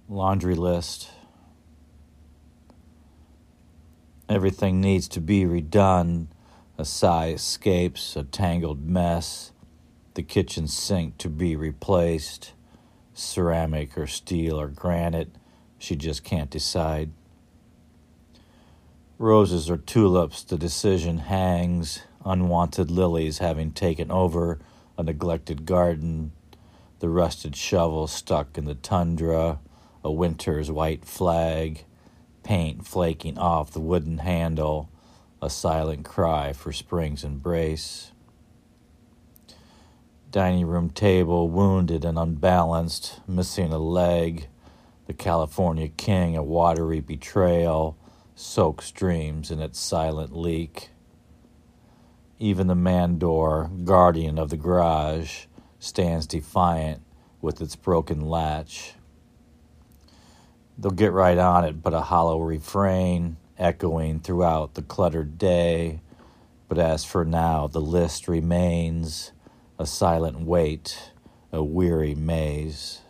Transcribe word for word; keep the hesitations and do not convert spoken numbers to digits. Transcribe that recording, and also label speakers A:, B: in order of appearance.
A: Laundry list. Everything needs to be redone. A sigh escapes, a tangled mess. The kitchen sink to be replaced. Ceramic or steel or granite. She just can't decide. Roses or tulips, the decision hangs. Unwanted lilies having taken over a neglected garden. The rusted shovel stuck in the tundra. A winter's white flag. Paint flaking off the wooden handle. A silent cry for spring's embrace. Dining room table, wounded and unbalanced, missing a leg. The California king, a watery betrayal, soaks dreams in its silent leak. Even the man door, guardian of the garage, stands defiant with its broken latch. They'll get right on it, but a hollow refrain echoing throughout the cluttered day. But as for now, the list remains a silent wait, a weary maze.